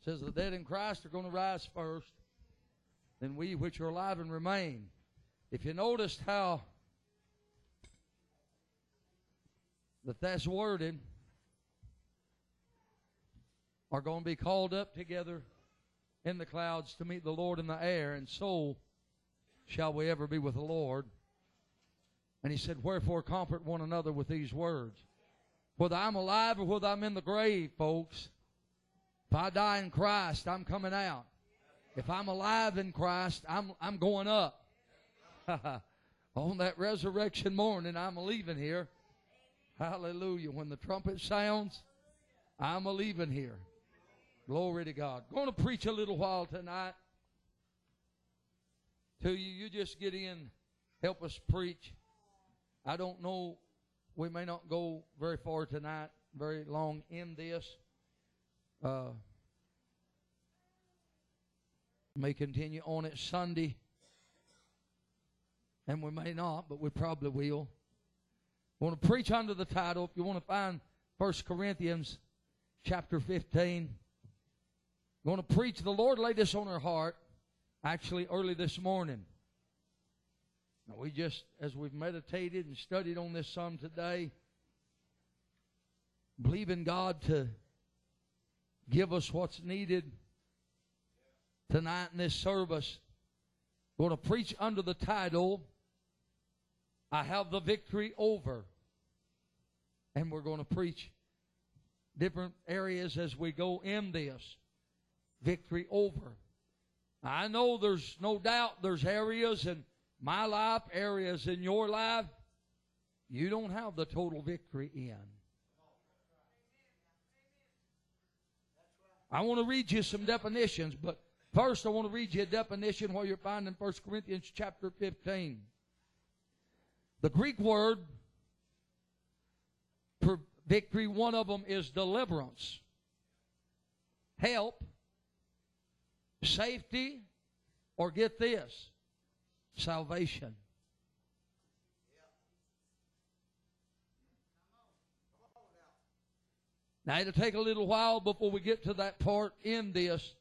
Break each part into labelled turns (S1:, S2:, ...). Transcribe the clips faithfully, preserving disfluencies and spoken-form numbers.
S1: It says the dead in Christ are going to rise first, then we which are alive and remain. If you noticed how that that's worded, are going to be called up together in the clouds to meet the Lord in the air, and so shall we ever be with the Lord. And he said, wherefore comfort one another with these words. Whether I'm alive or whether I'm in the grave, folks, if I die in Christ, I'm coming out. If I'm alive in Christ, I'm, I'm going up. On that resurrection morning, I'm leaving here. Hallelujah. When the trumpet sounds, I'm leaving here. Glory to God. Going to preach a little while tonight to you. You just get in, help us preach. I don't know, we may not go very far tonight, very long in this. Uh, may continue on it Sunday, and we may not, but we probably will. I want to preach under the title, if you want to find First Corinthians chapter fifteen. I'm going to preach, the Lord laid this on our heart, actually early this morning. Now we just, as we've meditated and studied on this some today, believe in God to give us what's needed tonight in this service. I'm going to preach under the title, I have the victory over. And we're going to preach different areas as we go in this. Victory over. I know there's no doubt there's areas in my life, areas in your life, you don't have the total victory in. I want to read you some definitions, but first I want to read you a definition while you're finding First Corinthians chapter fifteen. The Greek word for victory, one of them is deliverance, help, safety, or get this, salvation. Now it'll take a little while before we get to that part in this,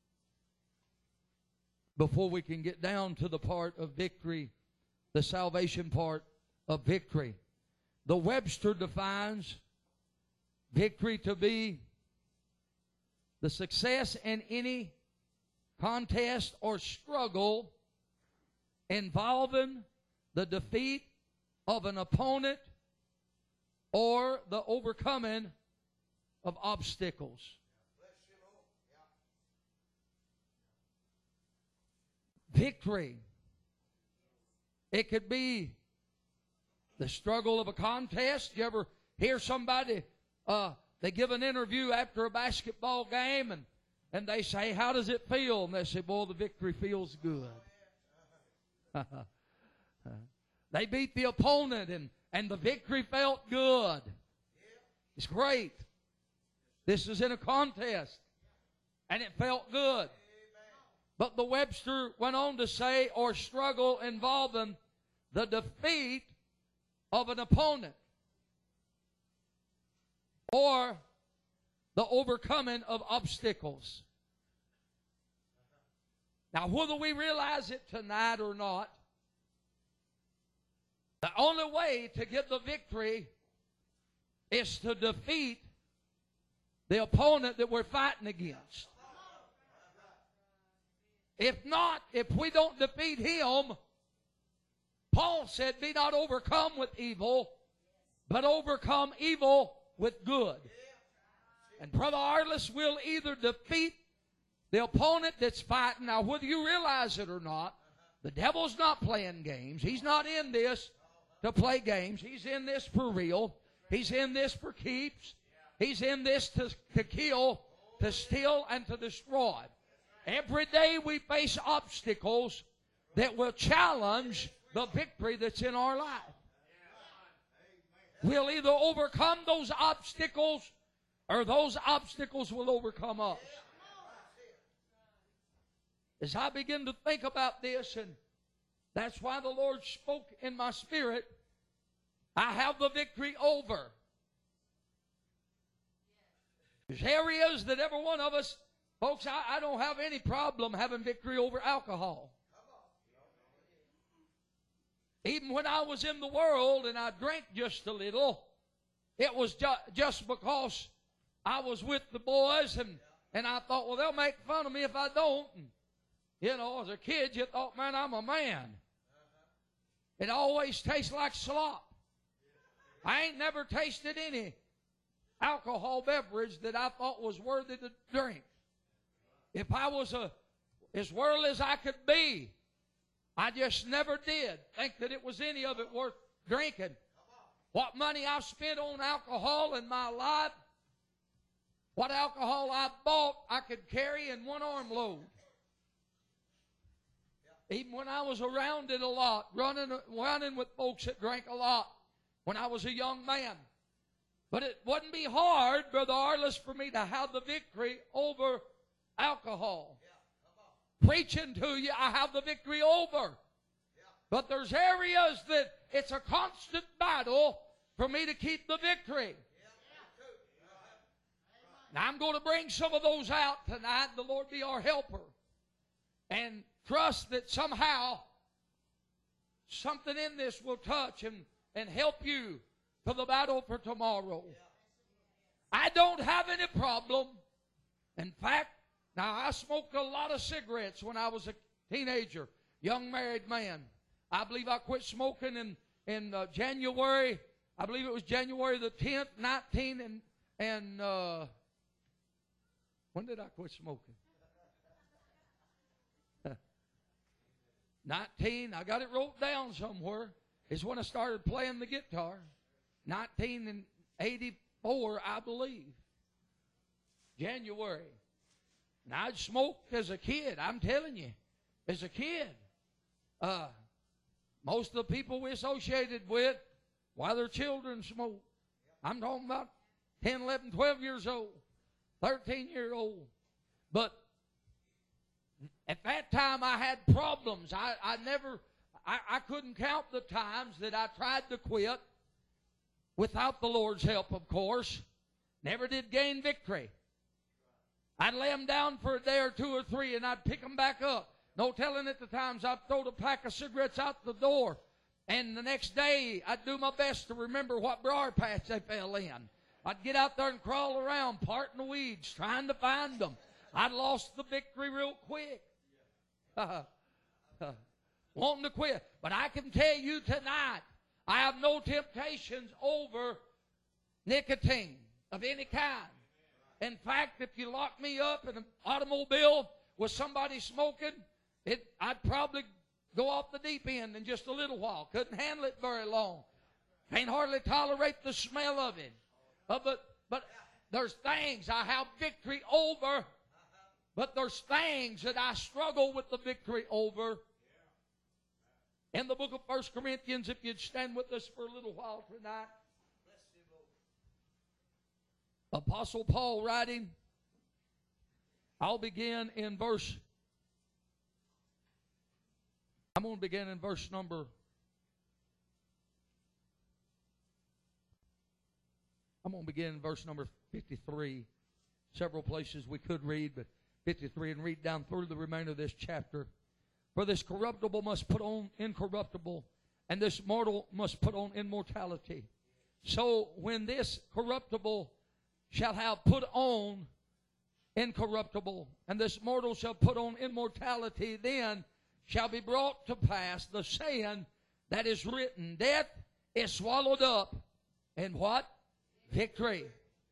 S1: before we can get down to the part of victory, the salvation part of victory. The Webster defines victory to be the success in any contest or struggle involving the defeat of an opponent or the overcoming of obstacles. Victory. It could be the struggle of a contest. You ever hear somebody, uh, they give an interview after a basketball game and And they say, how does it feel? And they say, boy, the victory feels good. They beat the opponent and, and the victory felt good. It's great. This is in a contest. And it felt good. But the Webster went on to say, or struggle involving the defeat of an opponent. Or the overcoming of obstacles. Now, whether we realize it tonight or not, the only way to get the victory is to defeat the opponent that we're fighting against. If not, if we don't defeat him, Paul said, be not overcome with evil, but overcome evil with good. And Brother Arliss will either defeat the opponent that's fighting. Now, whether you realize it or not, the devil's not playing games. He's not in this to play games. He's in this for real. He's in this for keeps. He's in this to, to kill, to steal, and to destroy. Every day we face obstacles that will challenge the victory that's in our life. We'll either overcome those obstacles or those obstacles will overcome us. As I begin to think about this, and that's why the Lord spoke in my spirit, I have the victory over. There's areas that every one of us Folks, I, I don't have any problem having victory over alcohol. Even when I was in the world and I drank just a little, it was ju- just because I was with the boys, and, and I thought, well, they'll make fun of me if I don't. And, you know, as a kid, you thought, man, I'm a man. It always tastes like slop. I ain't never tasted any alcohol beverage that I thought was worthy to drink. If I was a, as worldly as I could be, I just never did think that it was any of it worth drinking. What money I've spent on alcohol in my life, what alcohol I bought, I could carry in one armload. Even when I was around it a lot, running, running with folks that drank a lot when I was a young man. But it wouldn't be hard, Brother Arliss, for me to have the victory over alcohol. Preaching to you, I have the victory over. But there's areas that it's a constant battle for me to keep the victory. Now, I'm going to bring some of those out tonight. The Lord be our helper. And trust that somehow something in this will touch and, and help you for the battle for tomorrow. I don't have any problem. In fact, now I smoked a lot of cigarettes when I was a teenager, young married man. I believe I quit smoking in, in uh, January. I believe it was January the tenth, nineteen, and, and uh, when did I quit smoking? nineteen, I got it wrote down somewhere, is when I started playing the guitar. nineteen eighty-four, I believe. January. And I'd smoked as a kid, I'm telling you, as a kid. Uh, most of the people we associated with, while their children smoked. I'm talking about ten, eleven, twelve years old, thirteen year old. But at that time I had problems. I, I never, I, I couldn't count the times that I tried to quit without the Lord's help, of course. Never did gain victory. I'd lay them down for a day or two or three, and I'd pick them back up. No telling at the times I'd throw a pack of cigarettes out the door. And the next day, I'd do my best to remember what briar patch they fell in. I'd get out there and crawl around, parting the weeds, trying to find them. I'd lost the victory real quick. Wanting to quit. But I can tell you tonight, I have no temptations over nicotine of any kind. In fact, if you lock me up in an automobile with somebody smoking, it, I'd probably go off the deep end in just a little while. Couldn't handle it very long. Can't hardly tolerate the smell of it. Uh, but, but there's things I have victory over, but there's things that I struggle with the victory over. In the book of First Corinthians, if you'd stand with us for a little while tonight. Apostle Paul writing, I'll begin in verse, I'm going to begin in verse number, I'm going to begin in verse number fifty-three. Several places we could read, but fifty-three, and read down through the remainder of this chapter. For this corruptible must put on incorruptible, and this mortal must put on immortality. So when this corruptible shall have put on incorruptible, and this mortal shall put on immortality, then shall be brought to pass the saying that is written, death is swallowed up in what? Victory.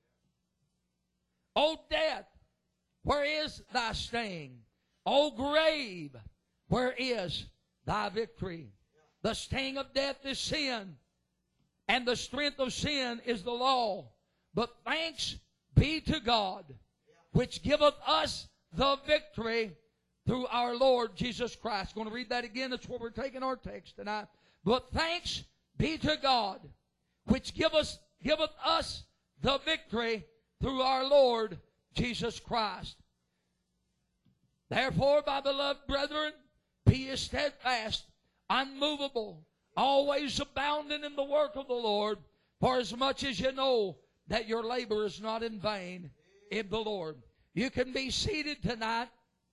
S1: O death, where is thy sting? O grave, where is thy victory? The sting of death is sin, and the strength of sin is the law. But thanks be to God, which giveth us the victory through our Lord Jesus Christ. I'm going to read that again. That's where we're taking our text tonight. But thanks be to God, which give us, giveth us the victory through our Lord Jesus Christ. Therefore, my beloved brethren, be ye steadfast, unmovable, always abounding in the work of the Lord, for as much as you know that your labor is not in vain in the Lord. You can be seated tonight.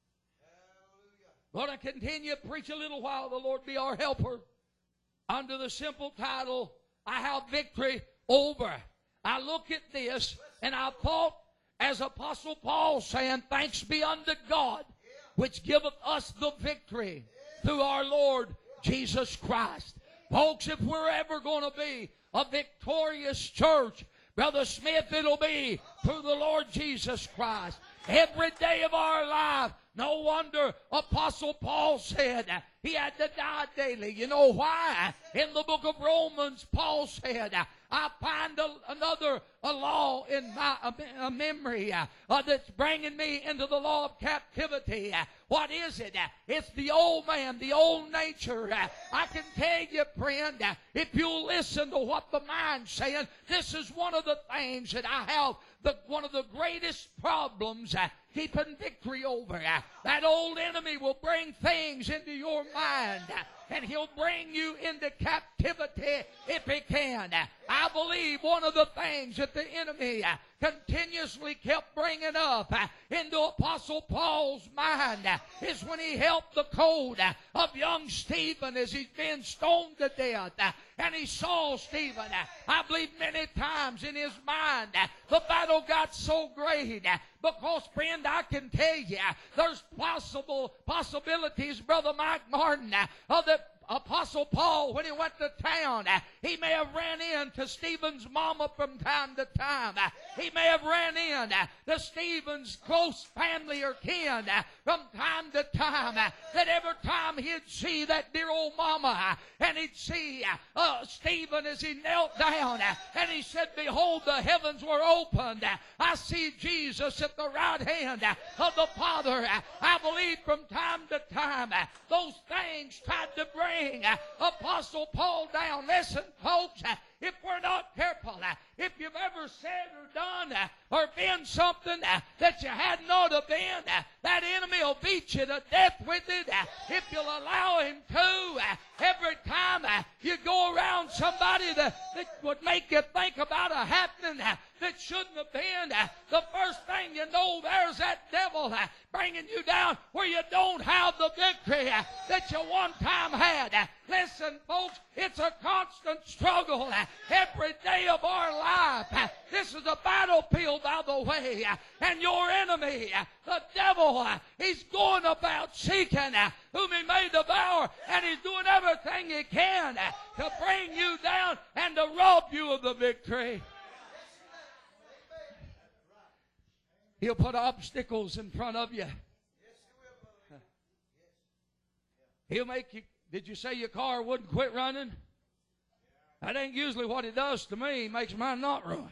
S1: Going to continue to preach a little while. The Lord be our helper. Under the simple title, I have victory over. I look at this and I thought, as Apostle Paul saying, thanks be unto God, which giveth us the victory through our Lord Jesus Christ. Folks, if we're ever going to be a victorious church, Brother Smith, it'll be through the Lord Jesus Christ. Every day of our life. No wonder Apostle Paul said he had to die daily. You know why? In the book of Romans, Paul said, I find a, another a law in my a, a memory uh, uh, that's bringing me into the law of captivity. Uh, what is it? Uh, it's the old man, the old nature. Uh, I can tell you, friend, uh, if you'll listen to what the mind's saying, this is one of the things that I have, the, one of the greatest problems uh, keeping victory over. Uh, that old enemy will bring things into your mind. Uh, and he'll bring you into captivity if he can. I believe one of the things that the enemy continuously kept bringing up into Apostle Paul's mind is when he helped the code of young Stephen as he's been stoned to death. And he saw Stephen, I believe many times in his mind, the battle got so great. Because, friend, I can tell you, there's possible possibilities, Brother Mike Martin, of the Apostle Paul, when he went to town, he may have ran into Stephen's mama from time to time. He may have ran in to Stephen's close family or kin from time to time. That every time he'd see that dear old mama, and he'd see uh, Stephen as he knelt down, and he said, behold, the heavens were opened. I see Jesus at the right hand of the Father. I believe from time to time those things tried to bring Apostle Paul down. Listen, folks, if we're not careful, if you've ever said or done or been something that you had not have been, that enemy will beat you to death with it if you'll allow him to. Every time you go around somebody that, that would make you think about a happening that shouldn't have been, the first thing you know, there's that devil bringing you down where you don't have the victory that you one time had. Listen, folks, it's a constant struggle every day of our life. This is a battlefield, by the way, and your enemy, the devil, he's going about seeking whom he may devour, and he's doing everything he can to bring you down and to rob you of the victory. He'll put obstacles in front of you. He'll make you, did you say your car wouldn't quit running? That ain't usually what he does to me. He makes mine not run.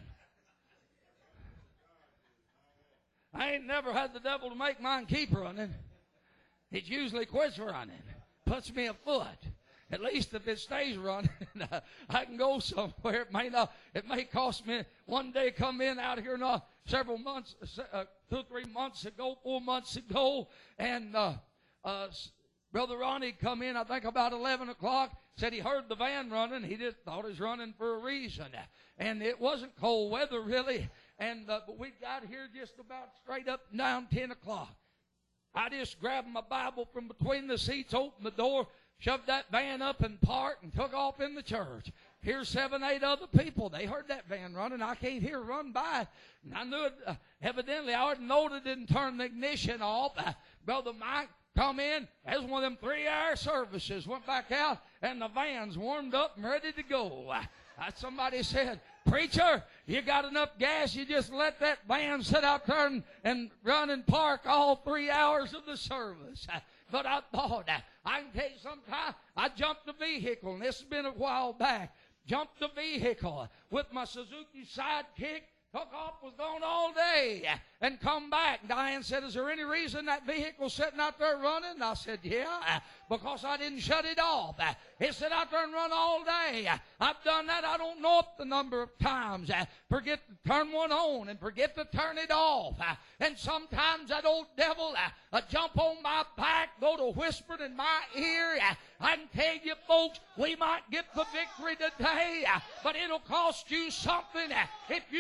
S1: I ain't never had the devil to make mine keep running. It usually quits running. Puts me a foot. At least if it stays running, I can go somewhere. It may not. It may cost me one day. Come in out here not several months, uh, two or three months ago, four months ago, and uh, uh, Brother Ronnie come in. I think about eleven o'clock. Said he heard the van running. He just thought it was running for a reason, and it wasn't cold weather really. And uh, but we got here just about straight up and down ten o'clock. I just grabbed my Bible from between the seats, opened the door, shoved that van up and parked, and took off in the church. Here's seven, eight other people. They heard that van running. I can't hear it run by. And I knew it. Uh, evidently, I already knowed it didn't turn the ignition off. Uh, Brother Mike come in. That was one of them three-hour services. Went back out, and the van's warmed up and ready to go. Uh, somebody said, preacher, you got enough gas, you just let that van sit out there and, and run and park all three hours of the service. Uh, but I thought, uh, I can tell you sometime, I jumped the vehicle, and this has been a while back, jumped the vehicle with my Suzuki Sidekick, took off, was gone all day, and come back. Diane said, is there any reason that vehicle's sitting out there running? I said, yeah, because I didn't shut it off. It sat out there and run all day. I've done that, I don't know the number of times. Forget to turn one on and forget to turn it off. And sometimes that old devil uh, jump on my back, go to whispering in my ear. I can tell you, folks, we might get the victory today, but it'll cost you something if you keep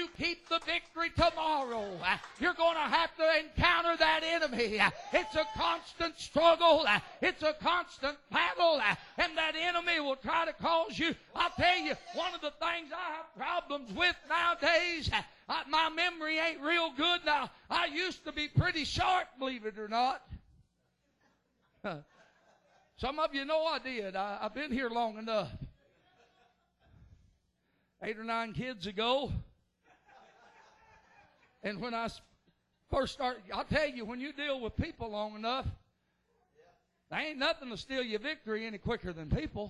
S1: keep the victory tomorrow. You're going to have to encounter that enemy. It's a constant struggle. It's a constant battle. And that enemy will try to cause you. I'll tell you, one of the things I have problems with nowadays, I, my memory ain't real good now. I used to be pretty sharp, believe it or not. Some of you know I did. I, I've been here long enough. Eight or nine kids ago. And when I first started, I'll tell you, when you deal with people long enough, there ain't nothing to steal your victory any quicker than people.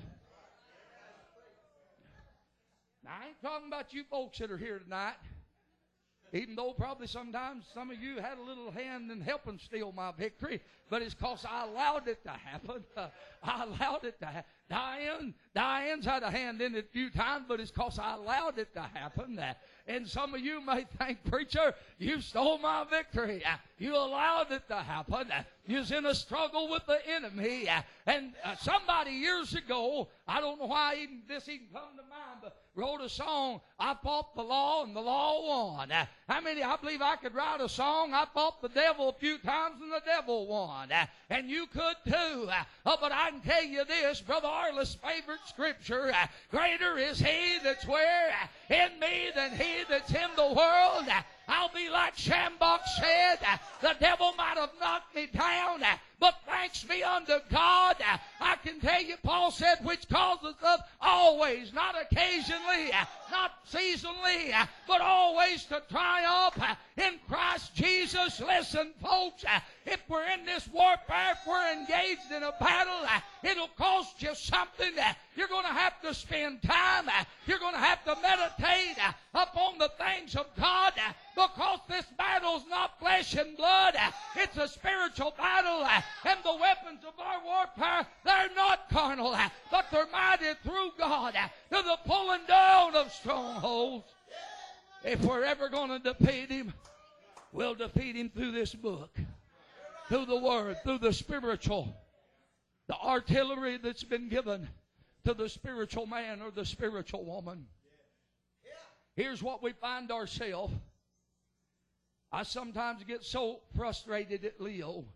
S1: Now, I ain't talking about you folks that are here tonight. Even though probably sometimes some of you had a little hand in helping steal my victory, but it's because I allowed it to happen. Uh, I allowed it to happen. Diane, Diane's had a hand in it a few times, but it's because I allowed it to happen. Uh, and some of you may think, preacher, you stole my victory. Uh, you allowed it to happen. Uh, you was in a struggle with the enemy. Uh, and uh, somebody years ago, I don't know why even this even come to mind, but wrote a song, I fought the law and the law won. Uh, how many, I believe I could write a song, I fought the devil a few times and the devil won. Uh, and you could too. Uh, oh, but I can tell you this, Brother Arliss' favorite scripture, uh, greater is he that's where uh, in me than he that's in the world. Uh, I'll be like Shambach said, uh, the devil might have knocked me down, uh, but thanks be unto God, uh, I can tell you, Paul said, which causes us always, not occasionally, uh, not seasonally, uh, but always to triumph uh, in Christ Jesus. Listen, folks, uh, if we're in this warfare, if we're engaged in a battle, uh, it'll cost you something. Uh, you're going to have to spend time. Uh, you're going to have to meditate uh, upon the things of God, uh, because this battle's not flesh and blood. Uh, it's a spiritual battle. Uh, and the weapons of our warfare, they're not carnal, uh, but they're mighty through God uh, to the pulling down of strongholds. If we're ever going to defeat him, we'll defeat him through this book, through the Word, through the spiritual, the artillery that's been given to the spiritual man or the spiritual woman. Here's what we find ourselves. I sometimes get so frustrated at Leo.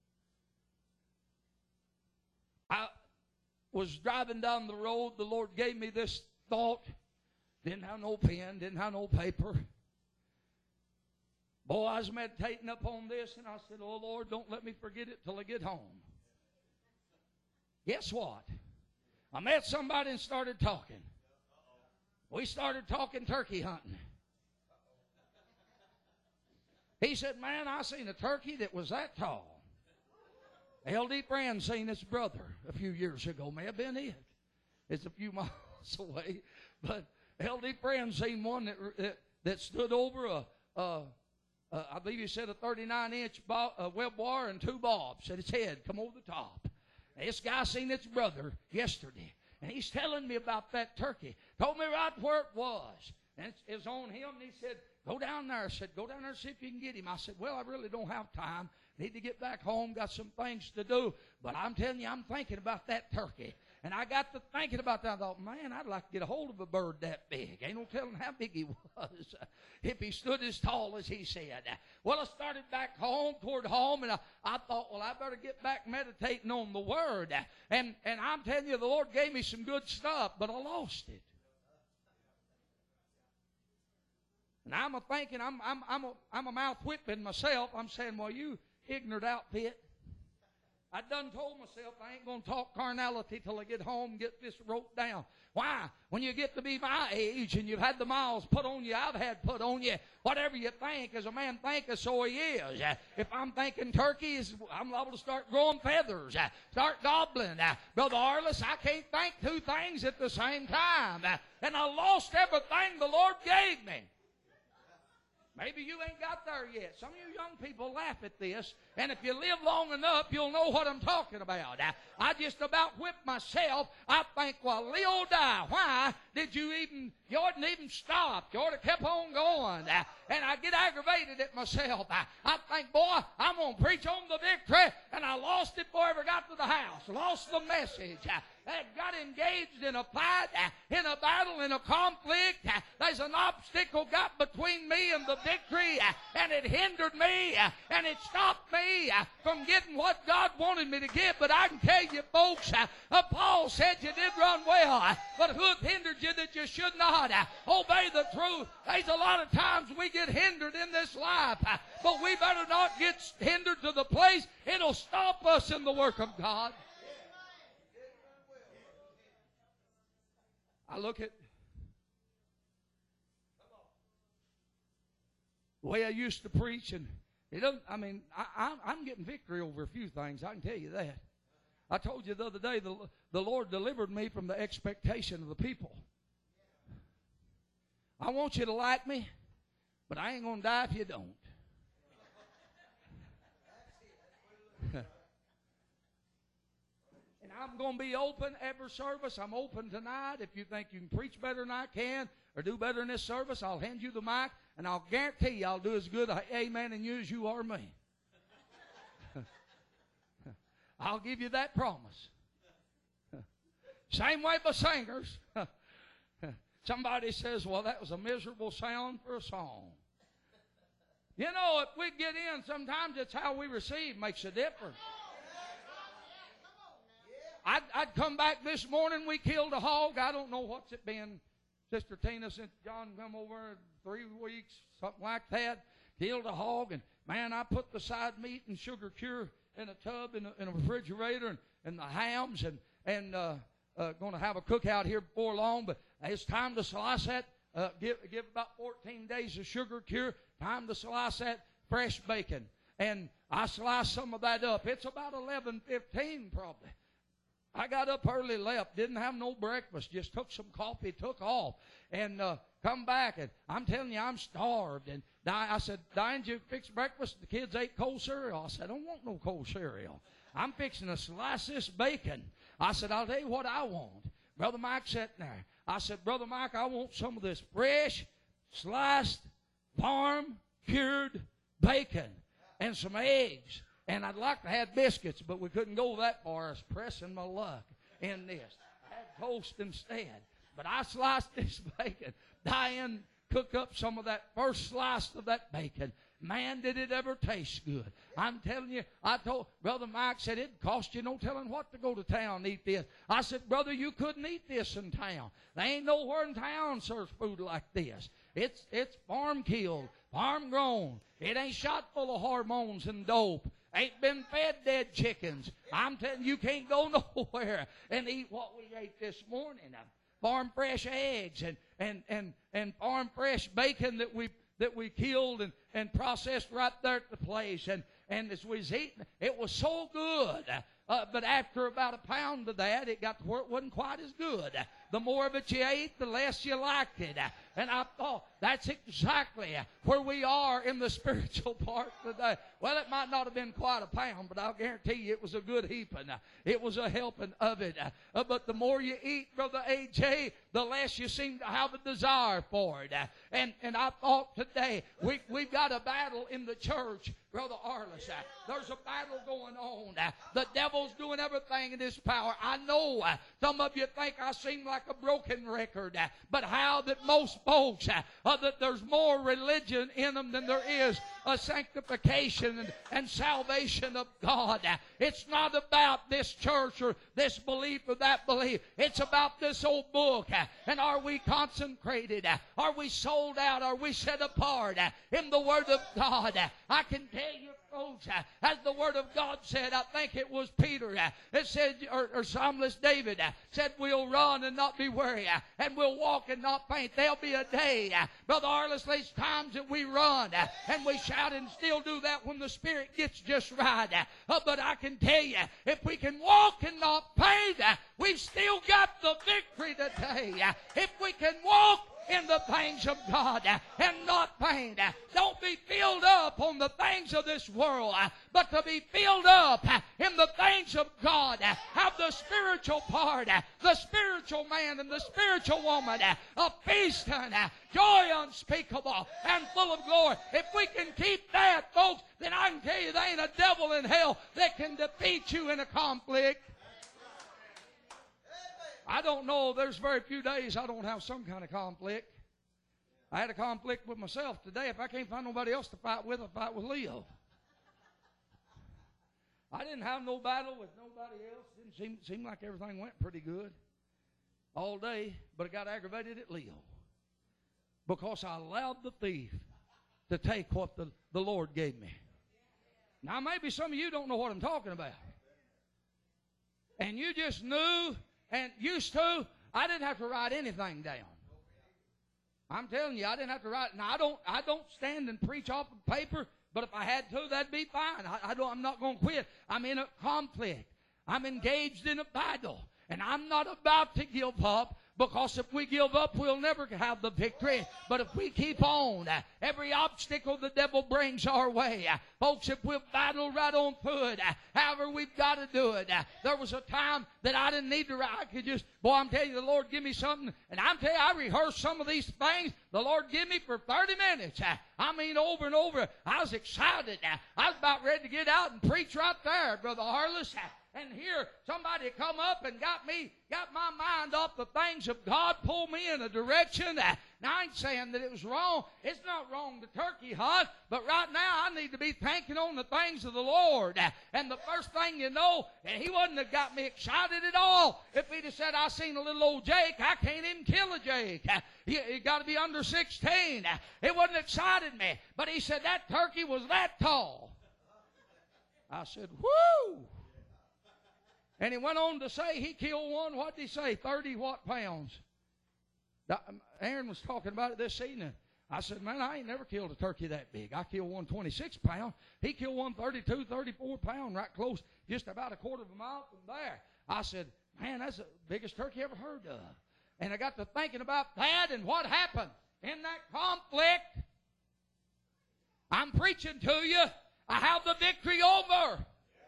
S1: I was driving down the road. The Lord gave me this thought. Didn't have no pen, didn't have no paper. Boy, I was meditating upon this, and I said, oh, Lord, don't let me forget it till I get home. Guess what? I met somebody and started talking. We started talking turkey hunting. He said, man, I seen a turkey that was that tall. L D Brand seen his brother a few years ago. May have been it. It's a few miles away. But L D Brand seen one that, that, that stood over a, a, a, I believe he said a thirty-nine inch bo- uh, web wire and two bobs at its head come over the top. This guy seen its brother yesterday. And he's telling me about that turkey. Told me right where it was. And it was on him. And he said, go down there. I said, go down there and see if you can get him. I said, well, I really don't have time. Need to get back home. Got some things to do. But I'm telling you, I'm thinking about that turkey. And I got to thinking about that. I thought, man, I'd like to get a hold of a bird that big. Ain't no telling how big he was if he stood as tall as he said. Well, I started back home, toward home, and I, I thought, well, I better get back meditating on the Word. And, and I'm telling you, the Lord gave me some good stuff, but I lost it. And I'm a thinking, I'm, I'm, I'm, a, I'm a mouth whipping myself. I'm saying, well, you ignorant outfit. I done told myself I ain't going to talk carnality till I get home and get this wrote down. Why? When you get to be my age and you've had the miles put on you, I've had put on you, whatever you think, as a man thinketh, so he is. Uh, if I'm thinking turkeys, I'm liable to start growing feathers, uh, start gobbling. Uh, Brother Arliss, I can't think two things at the same time. Uh, and I lost everything the Lord gave me. Maybe you ain't got there yet. Some of you young people laugh at this, and if you live long enough, you'll know what I'm talking about. I, I just about whipped myself. I think, well, Leo died. Why did you even, you oughtn't even stop. You ought to kept on going. Uh, and I get aggravated at myself. I, I think, boy, I'm going to preach on the victory, and I lost it before I ever got to the house. Lost the message. I got engaged in a fight, in a battle, in a conflict. There's an obstacle got between me and the victory, and it hindered me, and it stopped me from getting what God wanted me to get. But I can tell you, folks, uh, Paul said you did run well, but who hath hindered you that you should not obey the truth? There's a lot of times we get hindered in this life, but we better not get hindered to the place it'll stop us in the work of God. I look at the way I used to preach, and it doesn't, I mean, I, I'm, I'm getting victory over a few things, I can tell you that. I told you the other day, the, the Lord delivered me from the expectation of the people. I want you to like me, but I ain't going to die if you don't. I'm going to be open every service. I'm open tonight. If you think you can preach better than I can or do better in this service, I'll hand you the mic, and I'll guarantee you I'll do as good a amen in you as you are me. I'll give you that promise. Same way with singers. Somebody says, well, that was a miserable sound for a song. You know, if we get in, sometimes it's how we receive makes a difference. I'd, I'd come back this morning, we killed a hog. I don't know what's it been, Sister Tina, since John come over, three weeks, something like that. Killed a hog, and man, I put the side meat and sugar cure in a tub in a, in a refrigerator, and, and the hams, and, and uh, uh, going to have a cookout here before long, but it's time to slice that, uh, give, give about fourteen days of sugar cure, time to slice that fresh bacon. And I sliced some of that up. It's about eleven fifteen probably. I got up early, left, didn't have no breakfast, just took some coffee, took off, and uh, come back. And I'm telling you, I'm starved. And Di- I said, Diane, did you fix breakfast? The kids ate cold cereal. I said, I don't want no cold cereal. I'm fixing to slice this bacon. I said, I'll tell you what I want. Brother Mike sat there. I said, Brother Mike, I want some of this fresh, sliced, farm-cured bacon and some eggs. And I'd like to have biscuits, but we couldn't go that far. I was pressing my luck in this. I had toast instead. But I sliced this bacon. Diane cooked up some of that first slice of that bacon. Man, did it ever taste good. I'm telling you, I told, Brother Mike said, it cost you no telling what to go to town and eat this. I said, brother, you couldn't eat this in town. There ain't nowhere in town serves food like this. It's, it's farm killed, farm grown. It ain't shot full of hormones and dope. Ain't been fed dead chickens. I'm telling you, you can't go nowhere and eat what we ate this morning. Farm fresh eggs and, and, and, and farm fresh bacon that we that we killed and, and processed right there at the place. And, and as we was eating, it was so good. Uh, but after about a pound of that, it got to where it wasn't quite as good. The more of it you ate, the less you liked it. And I thought, that's exactly where we are in the spiritual part today. Well, it might not have been quite a pound, but I'll guarantee you it was a good heaping. It was a helping of it. Uh, but the more you eat, Brother A J, the less you seem to have a desire for it. And, and I thought today, we, we've got a battle in the church, Brother Arliss. There's a battle going on. The devil's doing everything in his power. I know some of you think I seem like a broken record, but how that most folks, uh, that there's more religion in them than there is a sanctification and, and salvation of God. It's not about this church or this belief or that belief. It's about this old book. And are we consecrated? Are we sold out? Are we set apart in the Word of God? I can tell you, folks, as the Word of God said, I think it was Peter, it said, or, or Psalmist David said, we'll run and not be weary, and we'll walk and not faint. There'll be a day, Brother Arliss, there's times that we run and we shout and still do that when the Spirit gets just right. But I can tell you, if we can walk and not faint, we've still got the victory today. If we can walk in the things of God and not faint. Don't be filled up on the things of this world, but to be filled up in the things of God. Have the spiritual part, the spiritual man and the spiritual woman, a feasting, joy unspeakable and full of glory. If we can keep that, folks, then I can tell you there ain't a devil in hell that can defeat you in a conflict. I don't know, there's very few days I don't have some kind of conflict. I had a conflict with myself today. If I can't find nobody else to fight with, I fight with Leo. I didn't have no battle with nobody else. Didn't seem, seem like everything went pretty good all day, but I got aggravated at Leo because I allowed the thief to take what the, the Lord gave me. Now, maybe some of you don't know what I'm talking about. And you just knew and used to. I didn't have to write anything down. I'm telling you, I didn't have to write. Now, I don't, I don't stand and preach off of paper, but if I had to, that'd be fine. I, I don't, I'm not going to quit. I'm in a conflict. I'm engaged in a battle. And I'm not about to give up, because if we give up, we'll never have the victory. But if we keep on, uh, every obstacle the devil brings our way, uh, folks, if we'll battle right on through it, uh, however we've got to do it. Uh, there was a time that I didn't need to write. I could just, boy, I'm telling you, the Lord give me something. And I'm telling you, I rehearsed some of these things the Lord give me for thirty minutes. Uh, I mean, over and over. I was excited. Uh, I was about ready to get out and preach right there, Brother Harless. Uh, And here, somebody come up and got me, got my mind off the things of God, pulled me in a direction. Now, I ain't saying that it was wrong. It's not wrong to turkey hunt, but right now I need to be thinking on the things of the Lord. And the first thing you know, and he wouldn't have got me excited at all if he'd have said, I seen a little old Jake. I can't even kill a Jake. You, you got to be under sixteen. It wouldn't have excited me. But he said that turkey was that tall. I said, whoo! And he went on to say he killed one, what did he say, thirty what pounds? Aaron was talking about it this evening. I said, man, I ain't never killed a turkey that big. I killed one twenty-six pound. He killed one thirty-two, thirty-four pound right close, just about a quarter of a mile from there. I said, man, that's the biggest turkey I ever heard of. And I got to thinking about that and what happened in that conflict. I'm preaching to you. I have the victory over.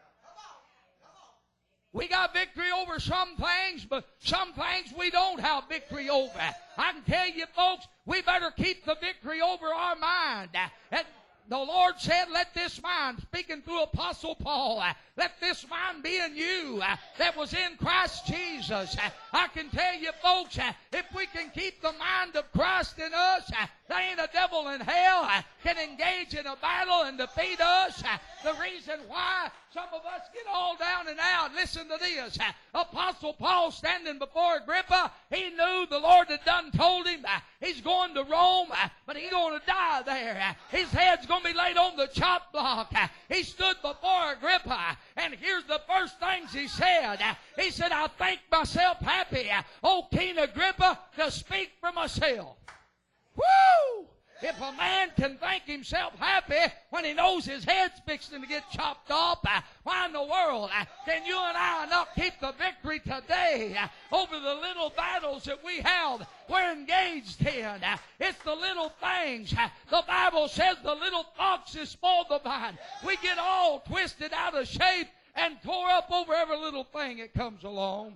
S1: We got victory over some things, but some things we don't have victory over. I can tell you, folks, we better keep the victory over our mind. And the Lord said, let this mind, speaking through Apostle Paul, let this mind be in you that was in Christ Jesus. I can tell you, folks, if we can keep the mind of Christ in us, there ain't a devil in hell can engage in a battle and defeat us. The reason why some of us get all down and out, listen to this. Apostle Paul standing before Agrippa, he knew the Lord had done told him he's going to Rome, but he's going to die there. His head's going to be laid on the chop block. He stood before Agrippa, and here's the first things he said. He said, I think myself happy, O King Agrippa, to speak for myself. Woo! If a man can think himself happy when he knows his head's fixing to get chopped off, uh, why in the world uh, can you and I not keep the victory today uh, over the little battles that we have we're engaged in? Uh, it's the little things. Uh, the Bible says the little foxes spoil the vine. We get all twisted out of shape and tore up over every little thing that comes along.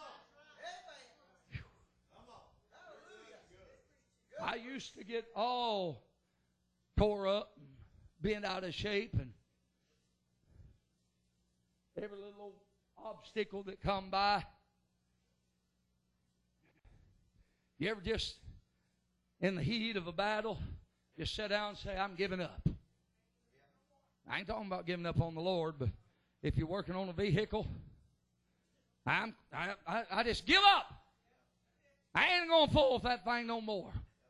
S1: I used to get all tore up and bent out of shape, and every little obstacle that come by. You ever just, in the heat of a battle, just sit down and say, I'm giving up? I ain't talking about giving up on the Lord, but if you're working on a vehicle, I'm, I, I, I just give up. I ain't going to fool with that thing no more.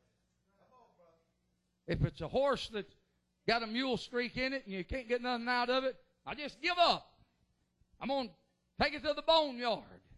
S1: If it's a horse that's got a mule streak in it and you can't get nothing out of it, I just give up. I'm going to take it to the boneyard.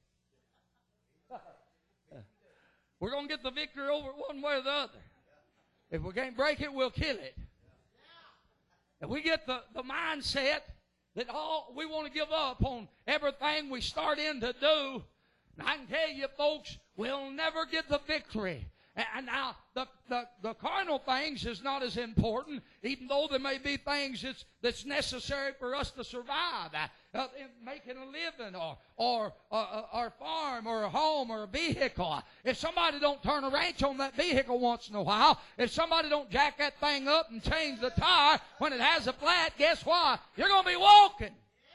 S1: We're going to get the victory over it one way or the other. If we can't break it, we'll kill it. If we get the, the mindset that all we want to give up on everything we start in to do, and I can tell you, folks, we'll never get the victory And now, the, the, the carnal things is not as important, even though there may be things that's, that's necessary for us to survive. Uh, making a living, or, or uh, our farm, or a home, or a vehicle. If somebody don't turn a wrench on that vehicle once in a while, if somebody don't jack that thing up and change the tire when it has a flat, guess what? You're going to be walking.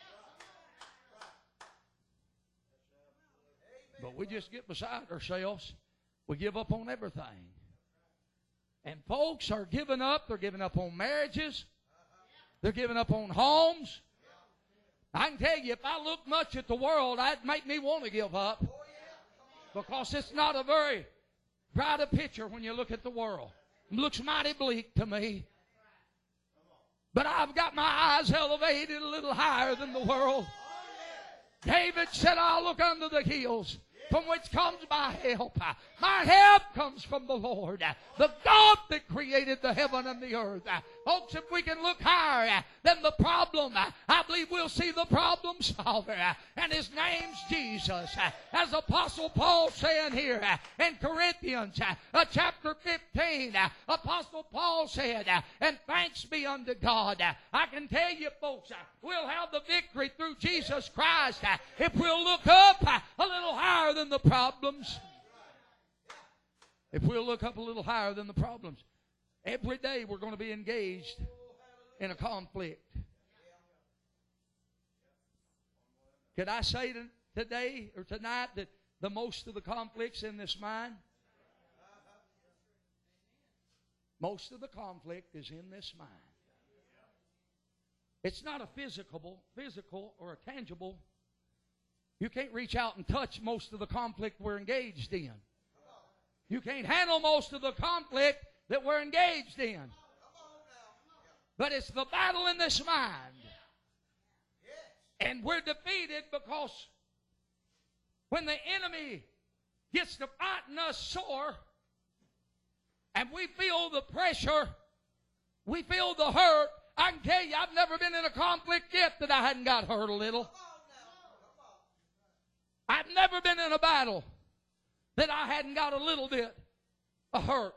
S1: But we just get beside ourselves. We give up on everything. And folks are giving up. They're giving up on marriages. They're giving up on homes. I can tell you, if I look much at the world, that'd make me want to give up. Because it's not a very bright a picture when you look at the world. It looks mighty bleak to me. But I've got my eyes elevated a little higher than the world. David said, I'll look unto the hills, from which comes my help. My help comes from the Lord, the God that created the heaven and the earth. Folks, if we can look higher than the problem, I believe we'll see the problem solver. And his name's Jesus. As Apostle Paul saying here in Corinthians chapter fifteen, Apostle Paul said, and thanks be unto God. I can tell you, folks, we'll have the victory through Jesus Christ if we'll look up a little higher than the problems. If we'll look up a little higher than the problems. Every day we're going to be engaged in a conflict. Could I say today or tonight that the most of the conflict's in this mind? Most of the conflict is in this mind. It's not a physical, physical or a tangible. You can't reach out and touch most of the conflict we're engaged in. You can't handle most of the conflict that we're engaged in. But it's the battle in this mind. And we're defeated because when the enemy gets to fighting us sore and we feel the pressure, we feel the hurt. I can tell you, I've never been in a conflict yet that I hadn't got hurt a little. I've never been in a battle that I hadn't got a little bit of hurt.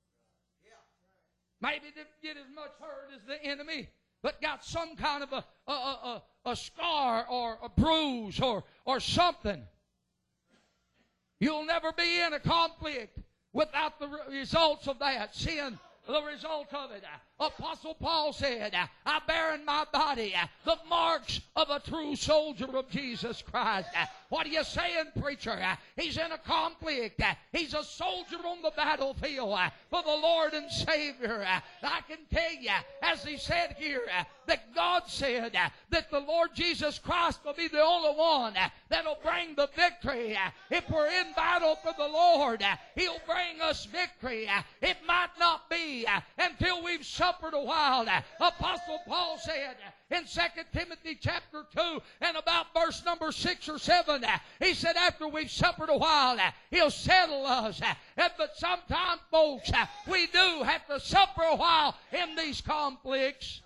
S1: Maybe didn't get as much hurt as the enemy, but got some kind of a, a, a, a scar or a bruise or, or something. You'll never be in a conflict without the results of that. Seeing the result of it. Apostle Paul said, I bear in my body the marks of a true soldier of Jesus Christ. What are you saying, preacher? He's in a conflict. He's a soldier on the battlefield for the Lord and Savior. I can tell you, as he said here, that God said that the Lord Jesus Christ will be the only one that'll bring the victory. If we're in battle for the Lord, he'll bring us victory. It might not be until we've suffered a while. Apostle Paul said in Second Timothy chapter two and about verse number six or seven, he said after we've suffered a while, he'll settle us. But sometimes, folks, we do have to suffer a while in these conflicts.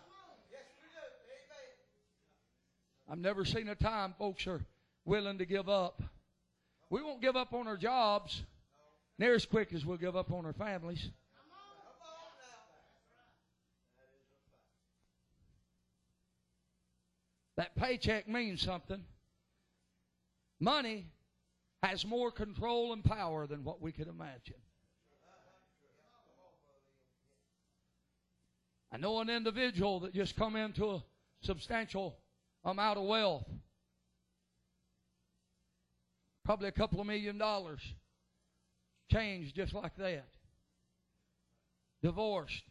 S1: I've never seen a time folks are willing to give up. We won't give up on our jobs near as quick as we'll give up on our families. That paycheck means something. Money has more control and power than what we could imagine. I know an individual that just come into a substantial amount of wealth. Probably a couple of million dollars. Changed just like that. Divorced.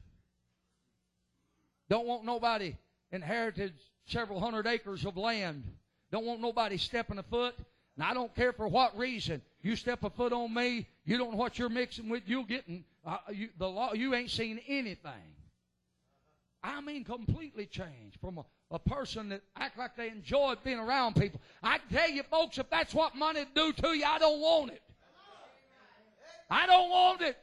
S1: Don't want nobody inherited several hundred acres of land. Don't want nobody stepping a foot. And I don't care for what reason. You step a foot on me, you don't know what you're mixing with. You're getting uh, you, the law. You ain't seen anything. I mean, completely changed from a, a person that act like they enjoyed being around people. I tell you, folks, if that's what money do to you, I don't want it. I don't want it.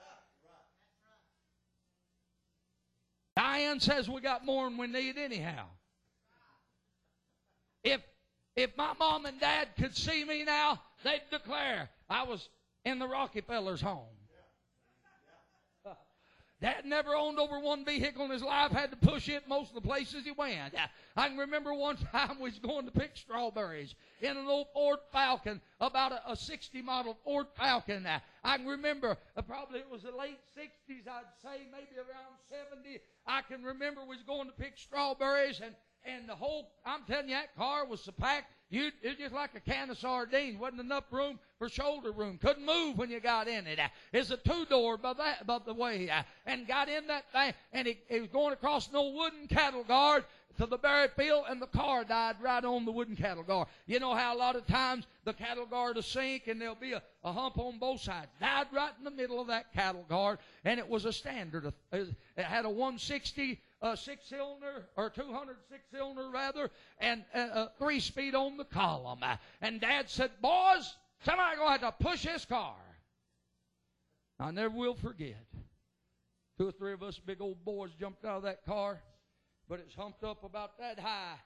S1: Diane says we got more than we need anyhow. If if my mom and dad could see me now, they'd declare I was in the Rockefellers' home. Dad never owned over one vehicle in his life, had to push it most of the places he went. I can remember one time we was going to pick strawberries in an old Ford Falcon, about a, a sixty model Ford Falcon. I can remember, uh, probably it was the late sixties, I'd say, maybe around seventy. I can remember we was going to pick strawberries, and, and the whole, I'm telling you, that car was so packed, you, it was just like a can of sardines. Wasn't enough room for shoulder room. Couldn't move when you got in it. Uh, it's a two-door, by, that, by the way, uh, and got in that thing, and it, it was going across an old wooden cattle guard to the berry field, and the car died right on the wooden cattle guard. You know how a lot of times the cattle guard will sink, and there'll be a, a hump on both sides. Died right in the middle of that cattle guard, and it was a standard. It had a one sixty uh, six-cylinder, or two hundred six-cylinder, rather, and uh, uh, three-speed on the column. Uh, and Dad said, boys, somebody's going to have to push this car. I never will forget. Two or three of us big old boys jumped out of that car, but it's humped up about that high,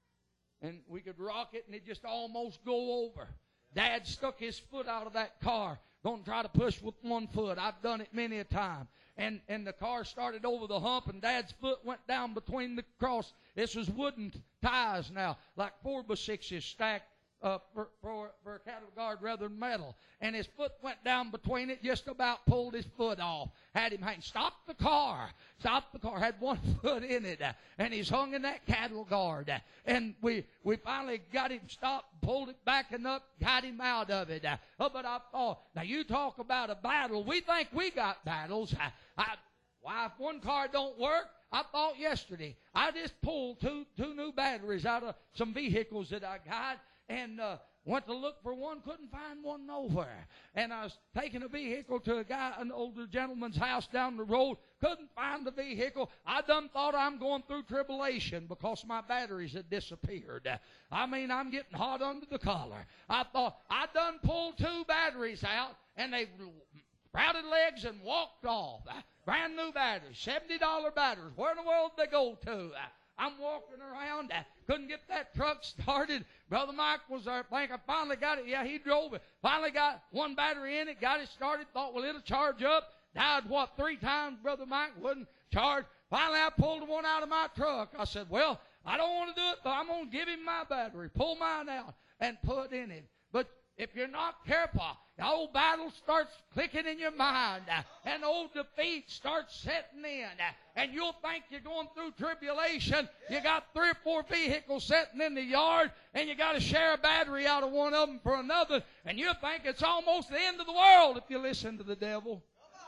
S1: and we could rock it, and it just almost go over. Dad stuck his foot out of that car, going to try to push with one foot. I've done it many a time. And, and the car started over the hump, and Dad's foot went down between the cross. This was wooden ties now, like four by sixes stacked uh, for, for, for a cattle guard rather than metal. And his foot went down between it, just about pulled his foot off. Had him hang. Stopped the car. Stopped the car. Had one foot in it. Uh, and he's hung in that cattle guard. Uh, and we, we finally got him stopped, pulled it back and up, got him out of it. Uh, oh, but I thought, now you talk about a battle. We think we got battles. I, I, why, if one car don't work, I thought yesterday, I just pulled two, two new batteries out of some vehicles that I got, and uh, went to look for one, couldn't find one nowhere. And I was taking a vehicle to a guy, an older gentleman's house down the road, couldn't find the vehicle. I done thought I'm going through tribulation because my batteries had disappeared. I mean, I'm getting hot under the collar. I thought, I done pulled two batteries out, and they sprouted legs and walked off. Brand new batteries, seventy dollar batteries. Where in the world did they go to? I'm walking around. I couldn't get that truck started. Brother Mike was there. I think I finally got it. Yeah, he drove it. Finally got one battery in it, got it started. Thought, well, it'll charge up. Died, what, three times, Brother Mike wouldn't charge. Finally, I pulled one out of my truck. I said, well, I don't want to do it, but I'm going to give him my battery. Pull mine out and put in it. But if you're not careful, the old battle starts clicking in your mind, and old defeat starts setting in, and you'll think you're going through tribulation. You got three or four vehicles sitting in the yard, and you got to share a battery out of one of them for another, and you think it's almost the end of the world if you listen to the devil.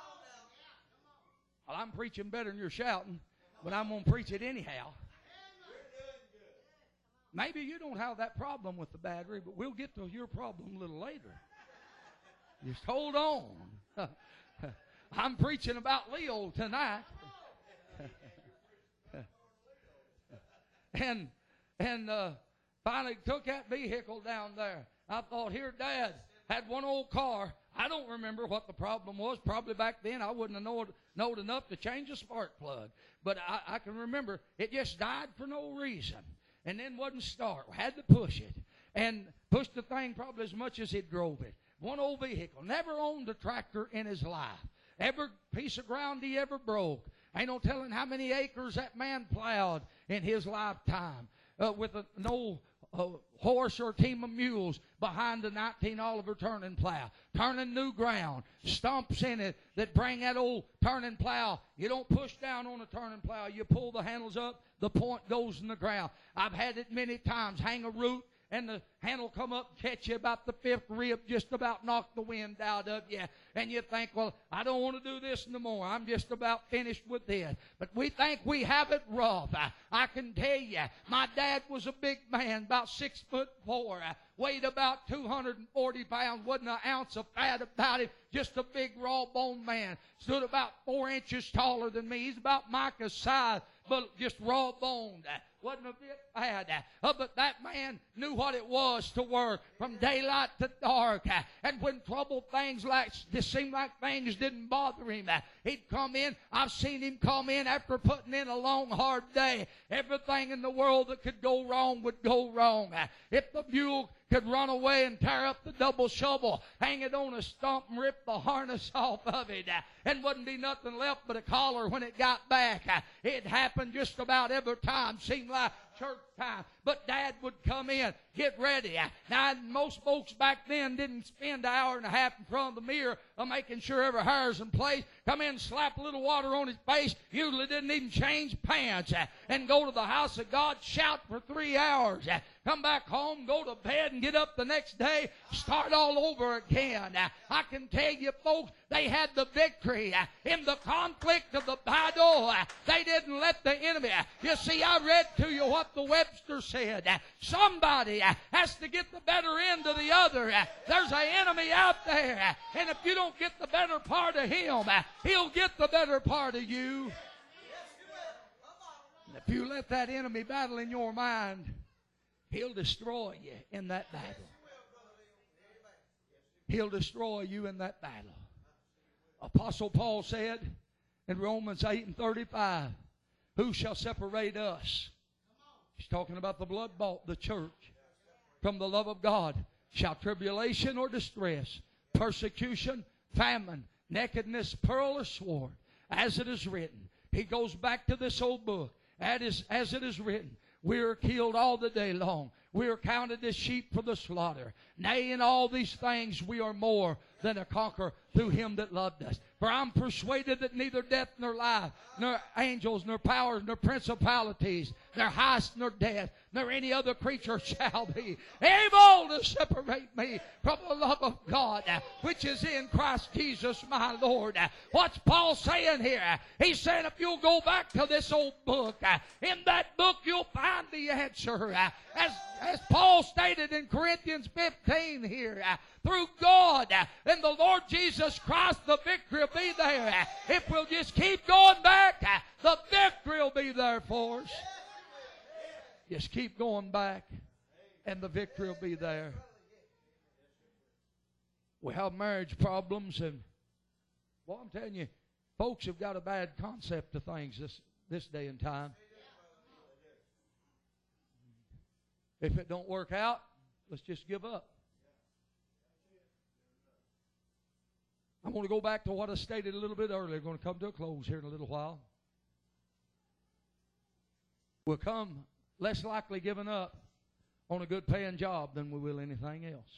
S1: Well, I'm preaching better than you're shouting, but I'm going to preach it anyhow. Maybe you don't have that problem with the battery, but we'll get to your problem a little later. Just hold on. I'm preaching about Leo tonight. and and uh, finally took that vehicle down there. I thought, here, Dad had one old car. I don't remember what the problem was. Probably back then I wouldn't have known, known enough to change a spark plug. But I, I can remember it just died for no reason. And then wouldn't start. Had to push it. And pushed the thing probably as much as he drove it. One old vehicle. Never owned a tractor in his life. Every piece of ground he ever broke. Ain't no telling how many acres that man plowed in his lifetime. Uh, with a, an old uh, horse or a team of mules behind a nineteen Oliver turning plow. Turning new ground. Stumps in it that bring that old turning plow. You don't push down on a turning plow. You pull the handles up. The point goes in the ground. I've had it many times. Hang a root, and the handle come up, catch you about the fifth rib, just about knock the wind out of you. And you think, well, I don't want to do this no more. I'm just about finished with this. But we think we have it rough. I, I can tell you, my dad was a big man, about six foot four. I weighed about two hundred forty pounds. Wasn't an ounce of fat about him. Just a big raw-boned man. Stood about four inches taller than me. He's about Micah's size, but just raw-boned. wasn't a bit bad. Uh, but that man knew what it was to work from daylight to dark. Uh, and when troubled things like this seemed like things didn't bother him, uh, he'd come in. I've seen him come in after putting in a long, hard day. Everything in the world that could go wrong would go wrong. Uh, if the mule could run away and tear up the double shovel, hang it on a stump and rip the harness off of it, uh, and wouldn't be nothing left but a collar when it got back. Uh, it happened just about every time. Seemed like church time. But Dad would come in, get ready. Now, most folks back then didn't spend an hour and a half in front of the mirror of making sure every hair's in place. Come in, slap a little water on his face. Usually didn't even change pants. And go to the house of God, shout for three hours. Come back home, go to bed, and get up the next day, start all over again. I can tell you, folks, they had the victory in the conflict of the battle. They didn't let the enemy. You see, I read to you what the Webster said. Somebody has to get the better end of the other. There's an enemy out there, and if you don't get the better part of him, he'll get the better part of you. And if you let that enemy battle in your mind, he'll destroy you in that battle. He'll destroy you in that battle. Apostle Paul said in Romans eight and thirty-five, who shall separate us? He's talking about the blood-bought, the church, from the love of God. Shall tribulation or distress, persecution, famine, nakedness, peril, or sword, as it is written. He goes back to this old book. As it is written, we are killed all the day long. We are counted as sheep for the slaughter. Nay, in all these things we are more than a conqueror through him that loved us. For I'm persuaded that neither death nor life, nor angels, nor powers, nor principalities, nor height, nor death, nor any other creature shall be able to separate me from the love of God, which is in Christ Jesus my Lord. What's Paul saying here? He's saying if you'll go back to this old book, in that book you'll find the answer. As, as Paul stated in Corinthians fifteen here, through God and the Lord Jesus Christ, the victory will be there. If we'll just keep going back, the victory will be there for us. Just keep going back, and the victory will be there. We have marriage problems, and, well, I'm telling you, folks have got a bad concept of things this, this day and time. If it don't work out, let's just give up. I'm going to go back to what I stated a little bit earlier. Going to come to a close here in a little while. We'll come less likely giving up on a good paying job than we will anything else.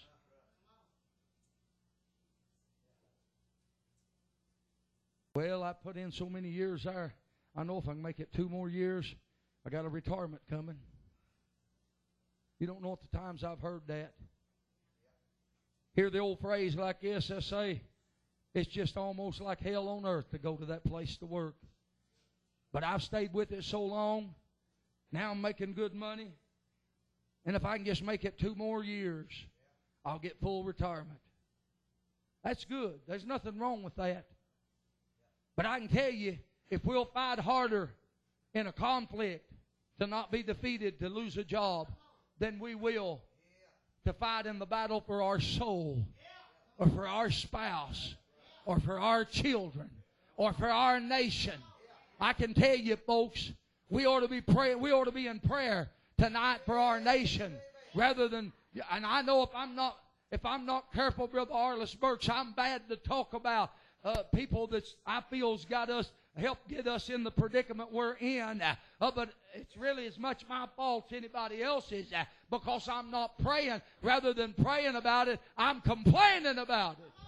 S1: Well, I put in so many years there. I know if I can make it two more years, I got a retirement coming. You don't know at the times I've heard that. Hear the old phrase like this, they say, it's just almost like hell on earth to go to that place to work. But I've stayed with it so long, now I'm making good money, and if I can just make it two more years, I'll get full retirement. That's good. There's nothing wrong with that. But I can tell you, if we'll fight harder in a conflict to not be defeated, to lose a job, than we will to fight in the battle for our soul, or for our spouse, or for our children, or for our nation. I can tell you, folks, we ought to be praying. We ought to be in prayer tonight for our nation, rather than. And I know if I'm not, if I'm not careful, Brother Arliss Burks, I'm bad to talk about uh, people that I feel's got us, help get us in the predicament we're in. Uh, but it's really as much my fault as anybody else's, uh, because I'm not praying. Rather than praying about it, I'm complaining about it.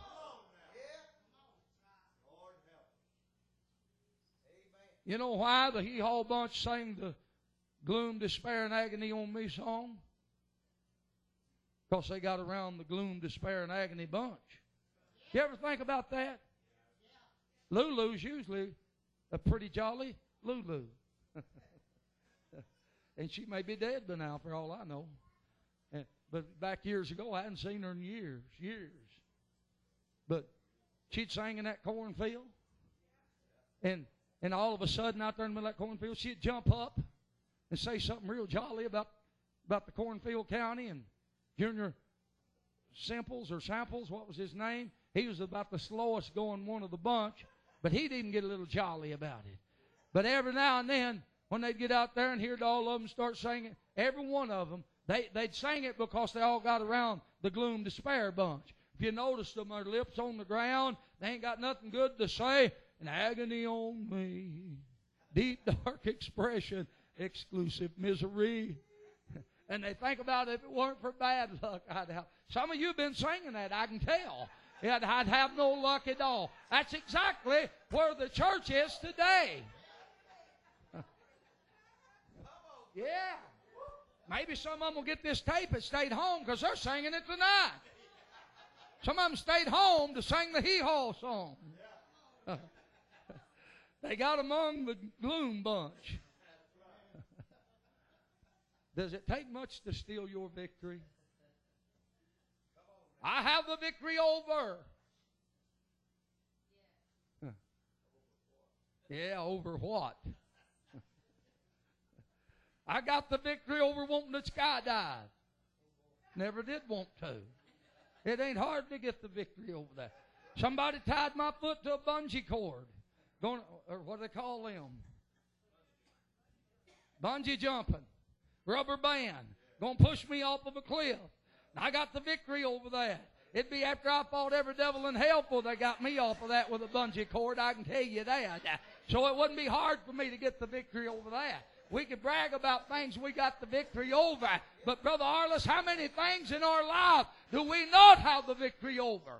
S1: You know why the Hee Haw Bunch sang the Gloom, Despair, and Agony on Me song? Because they got around the Gloom, Despair, and Agony bunch. You ever think about that? Lulu's usually a pretty jolly Lulu. And she may be dead by now for all I know. And, but back years ago, I hadn't seen her in years, years. But she'd sing in that cornfield. And, and all of a sudden, out there in the middle of that cornfield, she'd jump up and say something real jolly about, about the Cornfield County and Junior Simples or Samples, what was his name? He was about the slowest going one of the bunch, but he'd even get a little jolly about it. But every now and then, when they'd get out there and hear all of them start singing, every one of them, they, they'd sing it because they all got around the gloom despair bunch. If you notice them, their lips on the ground, they ain't got nothing good to say. An agony on me, deep dark expression, exclusive misery. And they think about it, if it weren't for bad luck, I'd have. Some of you have been singing that, I can tell. I'd, I'd have no luck at all. That's exactly where the church is today. Yeah. Maybe some of them will get this tape and stayed home because they're singing it tonight. Some of them stayed home to sing the hee-haw song. They got among the gloom bunch. Does it take much to steal your victory? I have the victory over. Yeah, over what? I got the victory over wanting to skydive. Never did want to. It ain't hard to get the victory over that. Somebody tied my foot to a bungee cord. Going, or what do they call them? Bungee jumping. Rubber band. Going to push me off of a cliff. And I got the victory over that. It'd be after I fought every devil in hell before they got me off of that with a bungee cord. I can tell you that. So it wouldn't be hard for me to get the victory over that. We could brag about things we got the victory over. But, Brother Arliss, how many things in our life do we not have the victory over?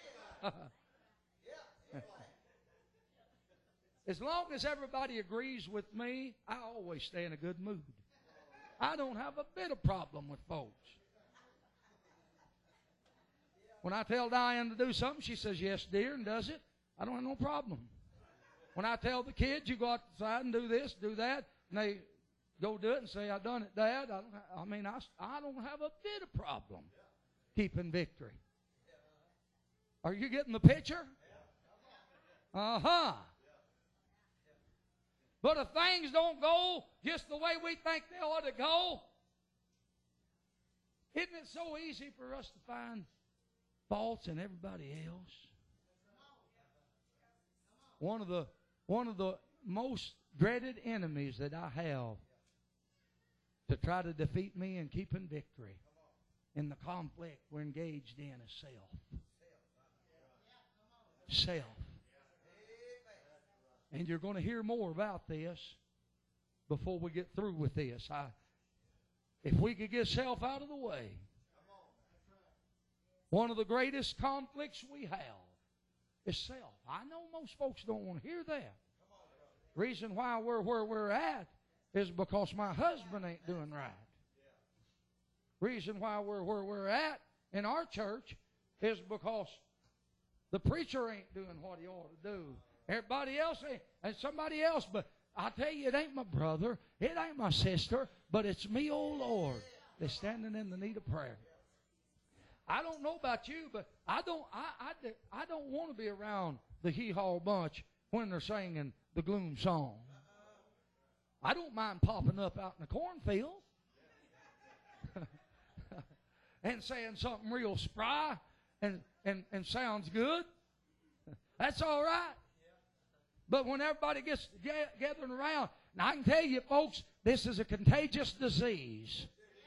S1: As long as everybody agrees with me, I always stay in a good mood. I don't have a bit of problem with folks. When I tell Diane to do something, she says, yes, dear, and does it. I don't have no problem. When I tell the kids, you go outside and do this, do that, and they go do it and say, I done it, Dad. I, don't, I mean, I, I don't have a bit of problem keeping victory. Are you getting the picture? Uh-huh. But if things don't go just the way we think they ought to go, isn't it so easy for us to find faults in everybody else? One of the, one of the most dreaded enemies that I have to try to defeat me and keep in victory in the conflict we're engaged in is self. Self. And you're going to hear more about this before we get through with this. I, if we could get self out of the way, one of the greatest conflicts we have is self. I know most folks don't want to hear that. Reason why we're where we're at is because my husband ain't doing right. Reason why we're where we're at in our church is because the preacher ain't doing what he ought to do. Everybody else ain't, and somebody else, but I tell you, it ain't my brother, it ain't my sister, but it's me, oh Lord, that's standing in the need of prayer. I don't know about you, but I don't, I, I, I don't want to be around the hee-haw bunch when they're singing the gloom song. I don't mind popping up out in the cornfield and saying something real spry and, and, and sounds good. That's all right. But when everybody gets gathering around, now I can tell you, folks, this is a contagious disease.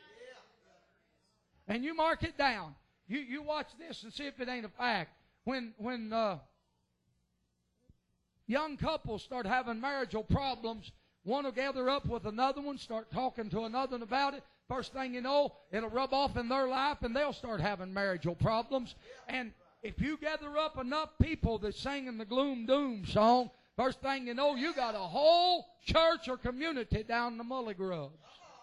S1: And you mark it down. You you watch this and see if it ain't a fact. When when uh, young couples start having marital problems, one will gather up with another one, start talking to another one about it. First thing you know, it'll rub off in their life, and they'll start having marital problems. And if you gather up enough people that's singing the gloom doom song, first thing you know, you got a whole church or community down in the mully grubs.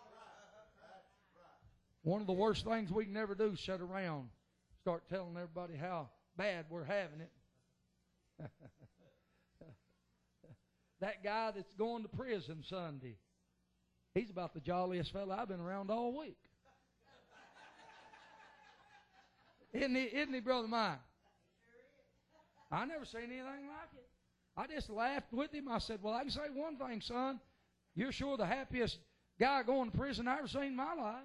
S1: One of the worst things we can ever do is sit around, start telling everybody how bad we're having it. That guy that's going to prison Sunday, he's about the jolliest fella I've been around all week. Isn't he, isn't he, Brother Mike? I never seen anything like it. I just laughed with him. I said, well, I can say one thing, son. You're sure the happiest guy going to prison I ever seen in my life.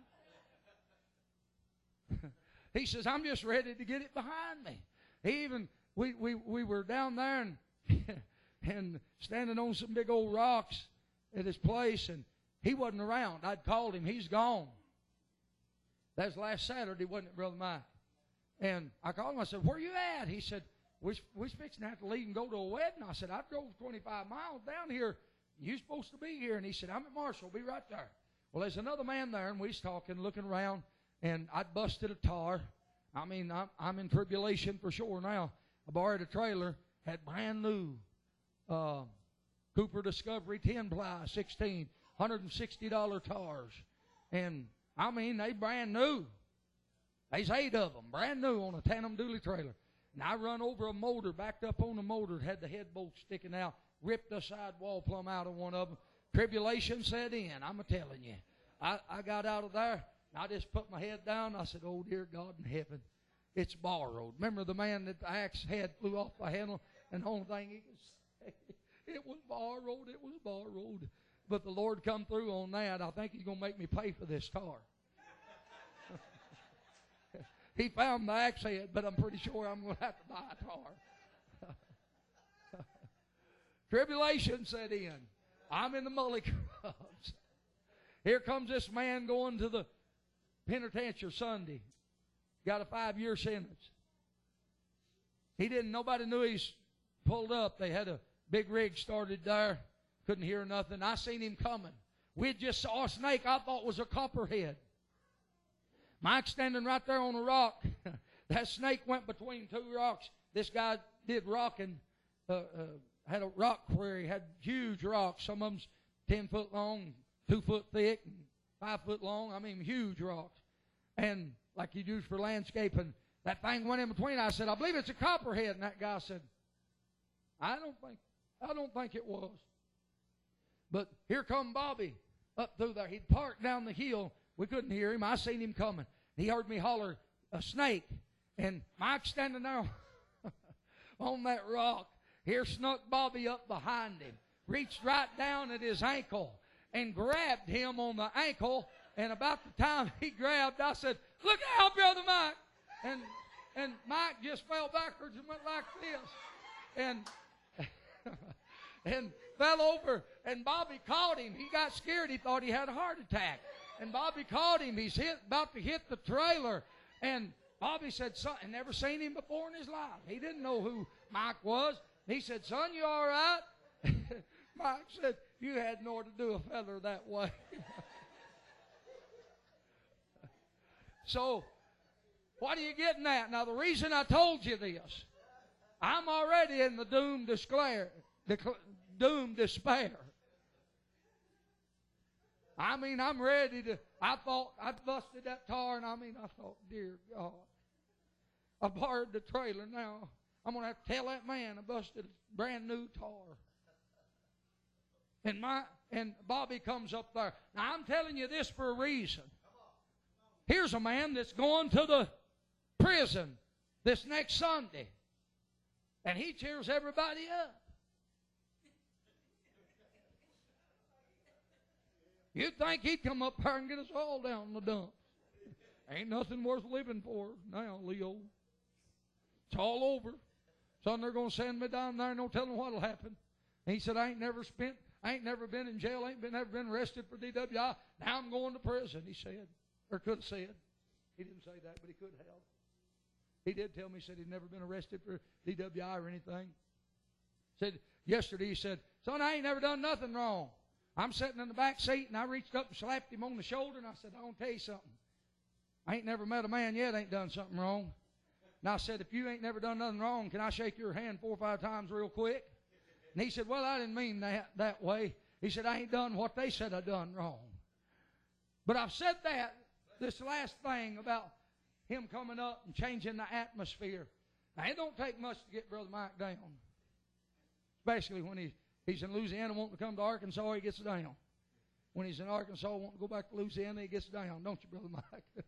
S1: He says, I'm just ready to get it behind me. He even, we, we, we were down there and, and standing on some big old rocks at his place, and he wasn't around. I'd called him. He's gone. That was last Saturday, wasn't it, Brother Mike? And I called him. I said, where you at? He said, we're, we're fixing to have to leave and go to a wedding. I said, I drove twenty-five miles down here. You're supposed to be here. And he said, I'm at Marshall. I'll be right there. Well, there's another man there, and we was talking, looking around, and I'd busted a tar. I mean, I'm, I'm in tribulation for sure now. I borrowed a trailer, had brand new uh, Cooper Discovery ten ply, sixteen, one hundred sixty dollars tars. And, I mean, they brand new. There's eight of them, brand new on a tandem dually trailer. And I run over a motor, backed up on the motor, had the head bolt sticking out, ripped the side wall plumb out of one of them. Tribulation set in, I'm a-telling you. I, I got out of there, and I just put my head down. I said, oh, dear God in heaven, it's borrowed. Remember the man that the axe head flew off the handle, and the only thing he could say, it was borrowed, it was borrowed. But the Lord come through on that. I think he's going to make me pay for this car. He found the axe head, but I'm pretty sure I'm going to have to buy a tar. Tribulation set in. I'm in the mully clubs. Here comes this man going to the penitentiary Sunday. Got a five-year sentence. He didn't, nobody knew he's pulled up. They had a big rig started there. Couldn't hear nothing. I seen him coming. We just saw a snake I thought was a copperhead. Mike standing right there on a rock. That snake went between two rocks. This guy did rocking, uh, uh, had a rock quarry, had huge rocks. Some of them's ten foot long, two foot thick, and five foot long. I mean, huge rocks. And like you use for landscaping, that thing went in between. I said, I believe it's a copperhead. And that guy said, I don't think, I don't think it was. But here come Bobby up through there. He'd parked down the hill. We couldn't hear him. I seen him coming. He heard me holler, a snake. And Mike standing there on that rock. Here snuck Bobby up behind him. Reached right down at his ankle and grabbed him on the ankle. And about the time he grabbed, I said, look out, Brother Mike. And, and Mike just fell backwards and went like this. And, and fell over. And Bobby caught him. He got scared. He thought he had a heart attack. And Bobby caught him. He's hit, about to hit the trailer. And Bobby said, son, and never seen him before in his life. He didn't know who Mike was. He said, son, you all right? Mike said, you had no to do a feather that way. So, what are you getting at? Now, the reason I told you this, I'm already in the doom despair. Doom despair. I mean, I'm ready to, I thought, I busted that tar, and I mean, I thought, dear God, I borrowed the trailer now. I'm going to have to tell that man I busted a brand new tar. And my, and Bobby comes up there. Now, I'm telling you this for a reason. Here's a man that's going to the prison this next Sunday. And he cheers everybody up. You'd think he'd come up there and get us all down in the dump. Ain't nothing worth living for now, Leo. It's all over. Son, they're going to send me down there and no telling what'll happen. And he said, I ain't never spent, I ain't never been in jail, ain't been, never been arrested for D W I. Now I'm going to prison, he said. Or could have said. He didn't say that, but he could have. He did tell me, he said he'd never been arrested for D W I or anything. Said, yesterday he said, son, I ain't never done nothing wrong. I'm sitting in the back seat, and I reached up and slapped him on the shoulder, and I said, I want to tell you something. I ain't never met a man yet ain't done something wrong. And I said, if you ain't never done nothing wrong, can I shake your hand four or five times real quick? And he said, well, I didn't mean that that way. He said, I ain't done what they said I done wrong. But I've said that, this last thing about him coming up and changing the atmosphere. Now, it don't take much to get Brother Mike down. Especially when he, he's in Louisiana wanting to come to Arkansas, he gets down. When he's in Arkansas wanting to go back to Louisiana, he gets down. Don't you, Brother Mike?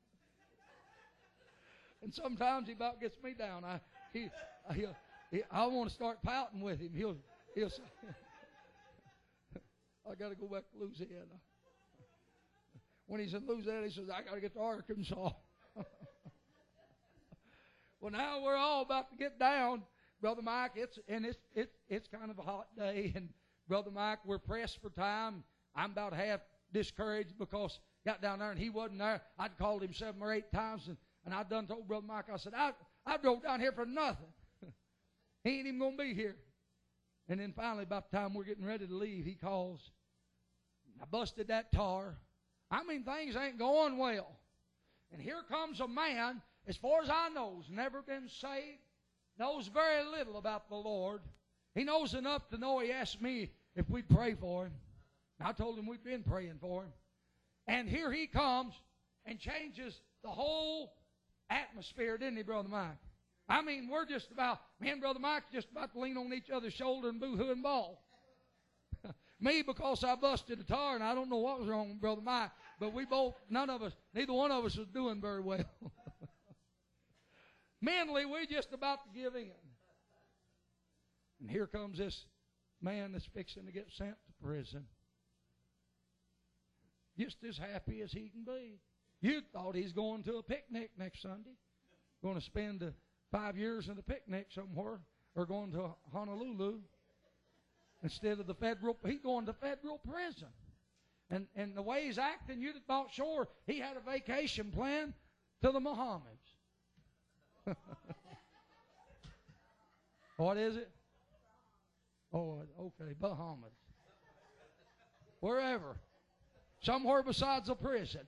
S1: And sometimes he about gets me down. I, he, he, he, I want to start pouting with him. He'll, he'll say, I got to go back to Louisiana. When he's in Louisiana, he says, I got to get to Arkansas. Well, now we're all about to get down, Brother Mike. It's and it's it's it's kind of a hot day, and Brother Mike, we're pressed for time. I'm about half discouraged because got down there and he wasn't there. I'd called him seven or eight times, and, and I'd done told Brother Mike, I said, I I drove down here for nothing. He ain't even gonna be here. And then finally, about the time we're getting ready to leave, he calls. I busted that tar. I mean, things ain't going well. And here comes a man, as far as I know, has never been saved, knows very little about the Lord. He knows enough to know he asked me if we'd pray for him. And I told him we'd been praying for him. And here he comes and changes the whole atmosphere, didn't he, Brother Mike? I mean, we're just about, me and Brother Mike's just about to lean on each other's shoulder and boo-hoo and bawl. Me, because I busted a tar, and I don't know what was wrong with Brother Mike, but we both, none of us, neither one of us was doing very well. Mentally, we're just about to give in. And here comes this man that's fixing to get sent to prison. Just as happy as he can be. You thought he's going to a picnic next Sunday. Going to spend a five years in a picnic somewhere, or going to Honolulu. Instead of the federal, he's going to federal prison. And and the way he's acting, you'd have thought, sure, he had a vacation plan to the Bahamas. What is it? Oh, okay, Bahamas. Wherever. Somewhere besides a prison.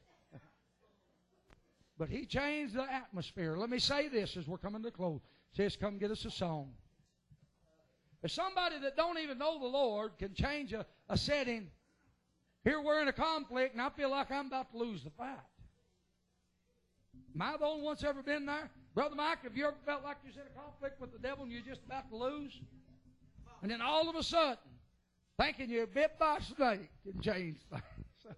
S1: But he changed the atmosphere. Let me say this as we're coming to close. Says, come get us a song. If somebody that don't even know the Lord can change a, a setting, here we're in a conflict, and I feel like I'm about to lose the fight. Am I the only one that's ever been there? Brother Mike, have you ever felt like you're in a conflict with the devil and you're just about to lose? And then all of a sudden, thinking you're bit by a snake can change things.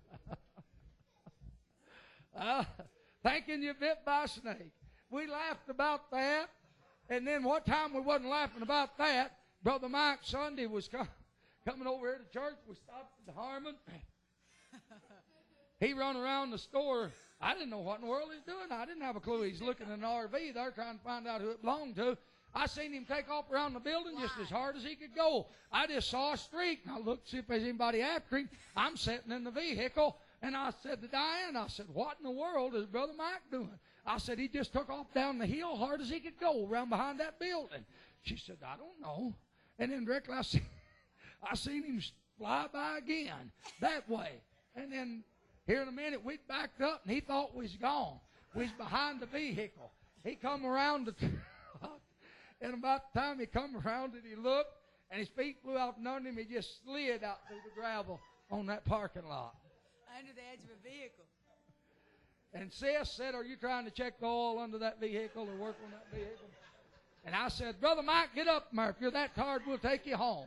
S1: uh, thinking you're bit by a snake. We laughed about that, and then what time we wasn't laughing about that, Brother Mike Sunday was com- coming over here to church. We stopped at the Harmon. He run around the store. I didn't know what in the world he's doing. I didn't have a clue. He's looking in an R V there trying to find out who it belonged to. I seen him take off around the building just as hard as he could go. I just saw a streak, and I looked to see if there's anybody after him. I'm sitting in the vehicle, and I said to Diane, I said, what in the world is Brother Mike doing? I said, he just took off down the hill hard as he could go around behind that building. She said, I don't know. And then directly I seen, I seen him fly by again that way. And then here in a minute, we backed up, and he thought we was gone. We was behind the vehicle. He come around the truck, and about the time he come around it, he looked, and his feet flew out from under him. He just slid out through the gravel on that parking lot.
S2: Under the edge of a vehicle.
S1: And Sis said, are you trying to check the oil under that vehicle or work on that vehicle? And I said, Brother Mike, get up, Murph. If you're that tired, we'll take you home.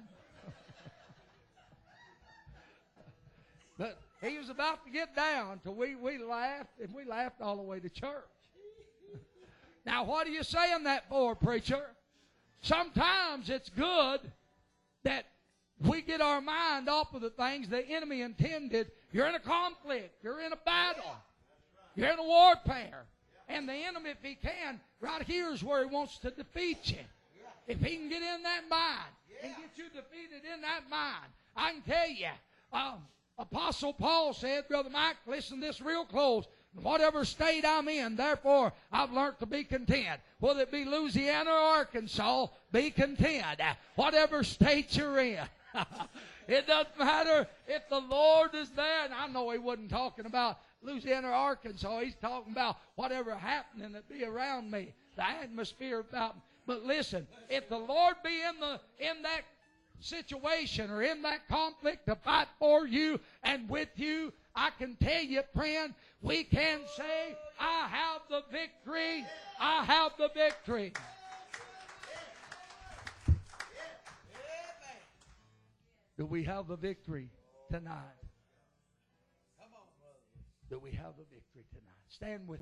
S1: But he was about to get down till we, we laughed, and we laughed all the way to church. Now, what are you saying that for, preacher? Sometimes it's good that we get our mind off of the things the enemy intended. You're in a conflict. You're in a battle. You're in a warfare. And the enemy, if he can, right here is where he wants to defeat you. If he can get in that mind and get you defeated in that mind, I can tell you, um, Apostle Paul said, Brother Mike, listen to this real close. Whatever state I'm in, therefore, I've learned to be content. Whether it be Louisiana or Arkansas, be content. Whatever state you're in. It doesn't matter if the Lord is there. And I know he wasn't talking about Louisiana or Arkansas. He's talking about whatever happening that be around me, the atmosphere about me. But listen, if the Lord be in the in that situation or in that conflict to fight for you and with you, I can tell you, friend, we can say, I have the victory. I have the victory. Do we have the victory tonight? Do we have the victory tonight? Stand with me.